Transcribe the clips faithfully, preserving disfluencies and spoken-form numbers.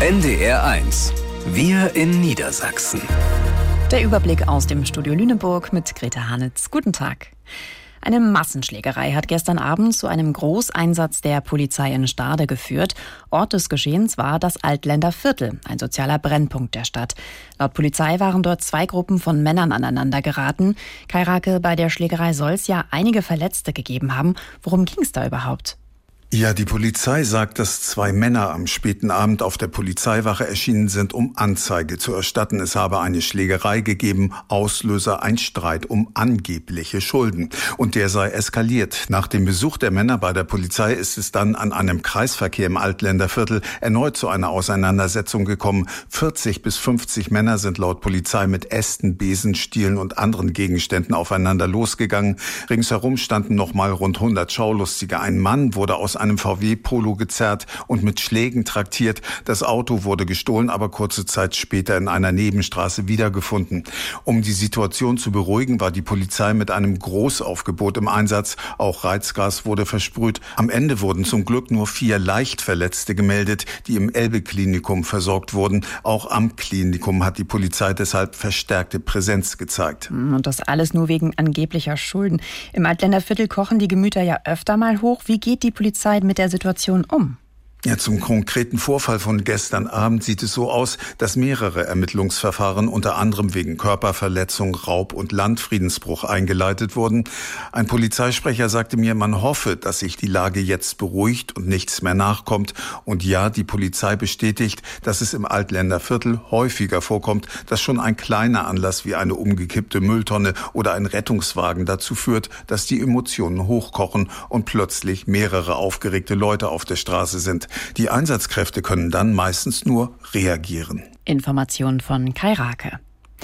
N D R eins. Wir in Niedersachsen. Der Überblick aus dem Studio Lüneburg mit Greta Hanitz. Guten Tag. Eine Massenschlägerei hat gestern Abend zu einem Großeinsatz der Polizei in Stade geführt. Ort des Geschehens war das Altländer Viertel, ein sozialer Brennpunkt der Stadt. Laut Polizei waren dort zwei Gruppen von Männern aneinander geraten. Kai Rake, bei der Schlägerei soll es ja einige Verletzte gegeben haben. Worum ging es da überhaupt? Ja, die Polizei sagt, dass zwei Männer am späten Abend auf der Polizeiwache erschienen sind, um Anzeige zu erstatten. Es habe eine Schlägerei gegeben, Auslöser ein Streit um angebliche Schulden. Und der sei eskaliert. Nach dem Besuch der Männer bei der Polizei ist es dann an einem Kreisverkehr im Altländer Viertel erneut zu einer Auseinandersetzung gekommen. vierzig bis fünfzig Männer sind laut Polizei mit Ästen, Besen, Stielen und anderen Gegenständen aufeinander losgegangen. Ringsherum standen nochmal rund hundert Schaulustige. Ein Mann wurde aus einem V W Polo gezerrt und mit Schlägen traktiert. Das Auto wurde gestohlen, aber kurze Zeit später in einer Nebenstraße wiedergefunden. Um die Situation zu beruhigen, war die Polizei mit einem Großaufgebot im Einsatz. Auch Reizgas wurde versprüht. Am Ende wurden zum Glück nur vier Leichtverletzte gemeldet, die im Elbe-Klinikum versorgt wurden. Auch am Klinikum hat die Polizei deshalb verstärkte Präsenz gezeigt. Und das alles nur wegen angeblicher Schulden. Im Altländer Viertel kochen die Gemüter ja öfter mal hoch. Wie geht die Polizei mit der Situation um? Ja, zum konkreten Vorfall von gestern Abend sieht es so aus, dass mehrere Ermittlungsverfahren unter anderem wegen Körperverletzung, Raub und Landfriedensbruch eingeleitet wurden. Ein Polizeisprecher sagte mir, man hoffe, dass sich die Lage jetzt beruhigt und nichts mehr nachkommt. Und ja, die Polizei bestätigt, dass es im Altländer Viertel häufiger vorkommt, dass schon ein kleiner Anlass wie eine umgekippte Mülltonne oder ein Rettungswagen dazu führt, dass die Emotionen hochkochen und plötzlich mehrere aufgeregte Leute auf der Straße sind. Die Einsatzkräfte können dann meistens nur reagieren. Informationen von Kai Rake.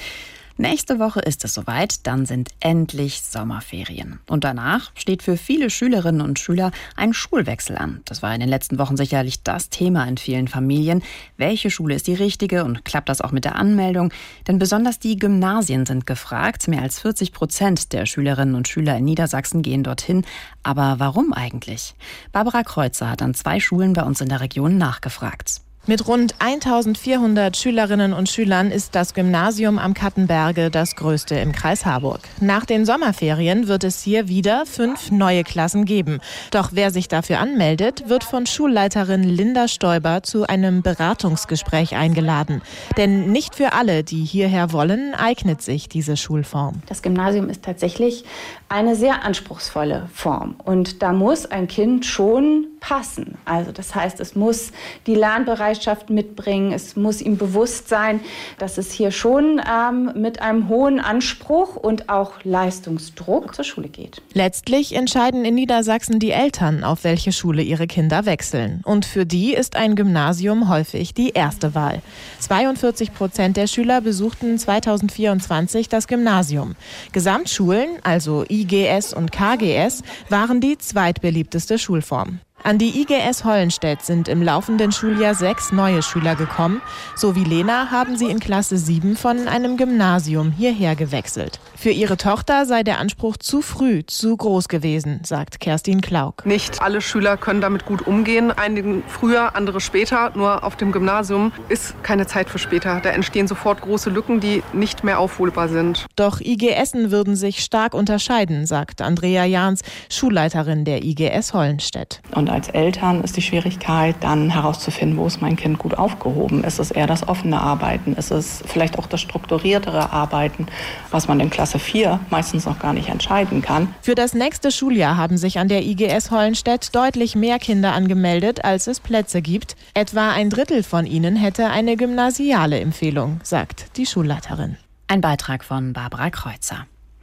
Nächste Woche ist es soweit, dann sind endlich Sommerferien. Und danach steht für viele Schülerinnen und Schüler ein Schulwechsel an. Das war in den letzten Wochen sicherlich das Thema in vielen Familien. Welche Schule ist die richtige und klappt das auch mit der Anmeldung? Denn besonders die Gymnasien sind gefragt. Mehr als vierzig Prozent der Schülerinnen und Schüler in Niedersachsen gehen dorthin. Aber warum eigentlich? Barbara Kreuzer hat an zwei Schulen bei uns in der Region nachgefragt. Mit rund eintausendvierhundert Schülerinnen und Schülern ist das Gymnasium am Kattenberge das größte im Kreis Harburg. Nach den Sommerferien wird es hier wieder fünf neue Klassen geben. Doch wer sich dafür anmeldet, wird von Schulleiterin Linda Stoiber zu einem Beratungsgespräch eingeladen. Denn nicht für alle, die hierher wollen, eignet sich diese Schulform. Das Gymnasium ist tatsächlich eine sehr anspruchsvolle Form. Und da muss ein Kind schon passen. Also das heißt, es muss die Lernbereitschaft mitbringen. Es muss ihm bewusst sein, dass es hier schon ähm, mit einem hohen Anspruch und auch Leistungsdruck zur Schule geht. Letztlich entscheiden in Niedersachsen die Eltern, auf welche Schule ihre Kinder wechseln. Und für die ist ein Gymnasium häufig die erste Wahl. zweiundvierzig Prozent der Schüler besuchten zweitausendvierundzwanzig das Gymnasium. Gesamtschulen, also I G S und K G S, waren die zweitbeliebteste Schulform. An die I G S Hollenstedt sind im laufenden Schuljahr sechs neue Schüler gekommen. So wie Lena haben sie in Klasse sieben von einem Gymnasium hierher gewechselt. Für ihre Tochter sei der Anspruch zu früh, zu groß gewesen, sagt Kerstin Klauk. Nicht alle Schüler können damit gut umgehen. Einige früher, andere später. Nur auf dem Gymnasium ist keine Zeit für später. Da entstehen sofort große Lücken, die nicht mehr aufholbar sind. Doch I G Essen würden sich stark unterscheiden, sagt Andrea Jahns, Schulleiterin der I G S Hollenstedt. Und als Eltern ist die Schwierigkeit, dann herauszufinden, wo ist mein Kind gut aufgehoben. Ist es eher das offene Arbeiten? Ist es vielleicht auch das strukturiertere Arbeiten, was man in Klasse vier meistens noch gar nicht entscheiden kann? Für das nächste Schuljahr haben sich an der I G S Hollenstedt deutlich mehr Kinder angemeldet, als es Plätze gibt. Etwa ein Drittel von ihnen hätte eine gymnasiale Empfehlung, sagt die Schulleiterin. Ein Beitrag von Barbara Kreuzer.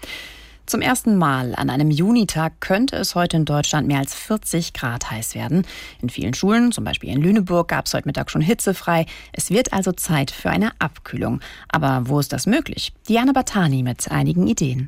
Zum ersten Mal an einem Junitag könnte es heute in Deutschland mehr als vierzig Grad heiß werden. In vielen Schulen, zum Beispiel in Lüneburg, gab es heute Mittag schon hitzefrei. Es wird also Zeit für eine Abkühlung. Aber wo ist das möglich? Diana Batani mit einigen Ideen.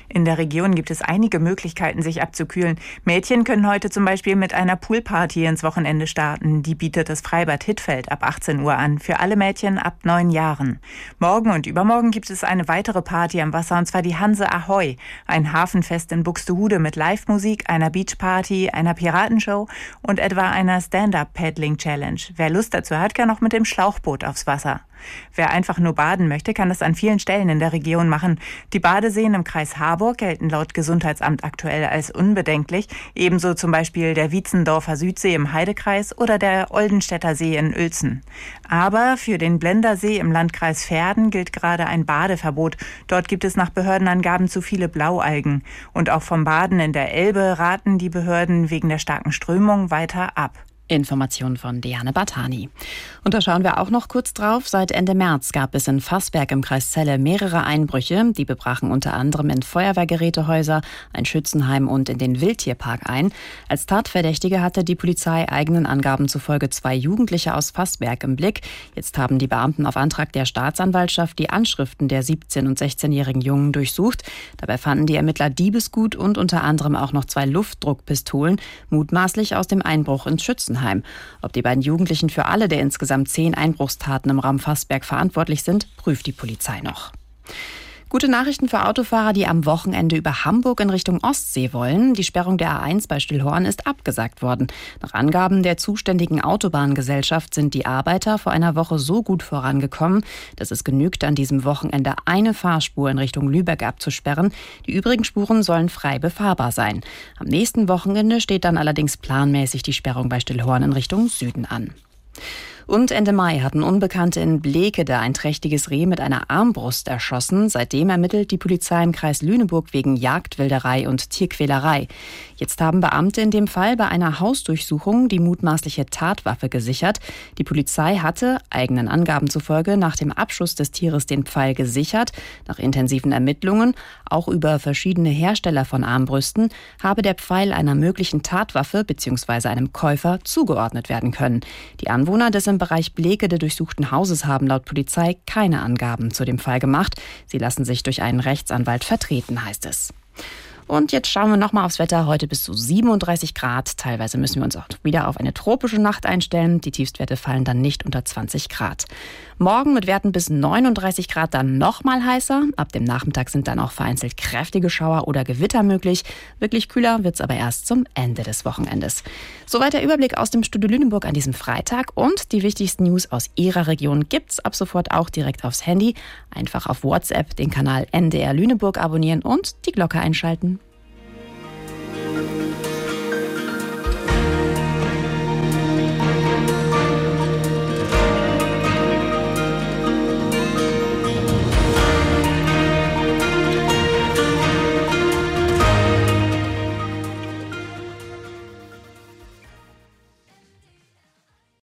In der Region gibt es einige Möglichkeiten, sich abzukühlen. Mädchen können heute zum Beispiel mit einer Poolparty ins Wochenende starten. Die bietet das Freibad Hittfeld ab achtzehn Uhr an, für alle Mädchen ab neun Jahren. Morgen und übermorgen gibt es eine weitere Party am Wasser, und zwar die Hanse Ahoi. Ein Hafenfest in Buxtehude mit Live-Musik, einer Beachparty, einer Piratenshow und etwa einer Stand-Up-Paddling-Challenge. Wer Lust dazu hat, kann auch mit dem Schlauchboot aufs Wasser. Wer einfach nur baden möchte, kann das an vielen Stellen in der Region machen. Die Badeseen im Kreis Harburg gelten laut Gesundheitsamt aktuell als unbedenklich. Ebenso zum Beispiel der Wietzendorfer Südsee im Heidekreis oder der Oldenstädter See in Uelzen. Aber für den Blendersee im Landkreis Verden gilt gerade ein Badeverbot. Dort gibt es nach Behördenangaben zu viele Blaualgen. Und auch vom Baden in der Elbe raten die Behörden wegen der starken Strömung weiter ab. Informationen von Diane Bartani. Und da schauen wir auch noch kurz drauf. Seit Ende März gab es in Fassberg im Kreis Celle mehrere Einbrüche. Die bebrachen unter anderem in Feuerwehrgerätehäuser, ein Schützenheim und in den Wildtierpark ein. Als Tatverdächtige hatte die Polizei eigenen Angaben zufolge zwei Jugendliche aus Fassberg im Blick. Jetzt haben die Beamten auf Antrag der Staatsanwaltschaft die Anschriften der siebzehn- und sechzehnjährigen Jungen durchsucht. Dabei fanden die Ermittler Diebesgut und unter anderem auch noch zwei Luftdruckpistolen, mutmaßlich aus dem Einbruch ins Schützenheim. Ob die beiden Jugendlichen für alle der insgesamt zehn Einbruchstaten im Raum Fassberg verantwortlich sind, prüft die Polizei noch. Gute Nachrichten für Autofahrer, die am Wochenende über Hamburg in Richtung Ostsee wollen. Die Sperrung der A eins bei Stillhorn ist abgesagt worden. Nach Angaben der zuständigen Autobahngesellschaft sind die Arbeiter vor einer Woche so gut vorangekommen, dass es genügt, an diesem Wochenende eine Fahrspur in Richtung Lübeck abzusperren. Die übrigen Spuren sollen frei befahrbar sein. Am nächsten Wochenende steht dann allerdings planmäßig die Sperrung bei Stillhorn in Richtung Süden an. Und Ende Mai hatten Unbekannte in Blekede ein trächtiges Reh mit einer Armbrust erschossen. Seitdem ermittelt die Polizei im Kreis Lüneburg wegen Jagdwilderei und Tierquälerei. Jetzt haben Beamte in dem Fall bei einer Hausdurchsuchung die mutmaßliche Tatwaffe gesichert. Die Polizei hatte, eigenen Angaben zufolge, nach dem Abschuss des Tieres den Pfeil gesichert. Nach intensiven Ermittlungen, auch über verschiedene Hersteller von Armbrüsten, habe der Pfeil einer möglichen Tatwaffe bzw. einem Käufer zugeordnet werden können. Die Anwohner des im Bereich Blekede durchsuchten Hauses haben laut Polizei keine Angaben zu dem Fall gemacht. Sie lassen sich durch einen Rechtsanwalt vertreten, heißt es. Und jetzt schauen wir nochmal aufs Wetter. Heute bis zu siebenunddreißig Grad. Teilweise müssen wir uns auch wieder auf eine tropische Nacht einstellen. Die Tiefstwerte fallen dann nicht unter zwanzig Grad. Morgen mit Werten bis neununddreißig Grad dann nochmal heißer. Ab dem Nachmittag sind dann auch vereinzelt kräftige Schauer oder Gewitter möglich. Wirklich kühler wird's aber erst zum Ende des Wochenendes. Soweit der Überblick aus dem Studio Lüneburg an diesem Freitag. Und die wichtigsten News aus Ihrer Region gibt's ab sofort auch direkt aufs Handy. Einfach auf WhatsApp den Kanal N D R Lüneburg abonnieren und die Glocke einschalten.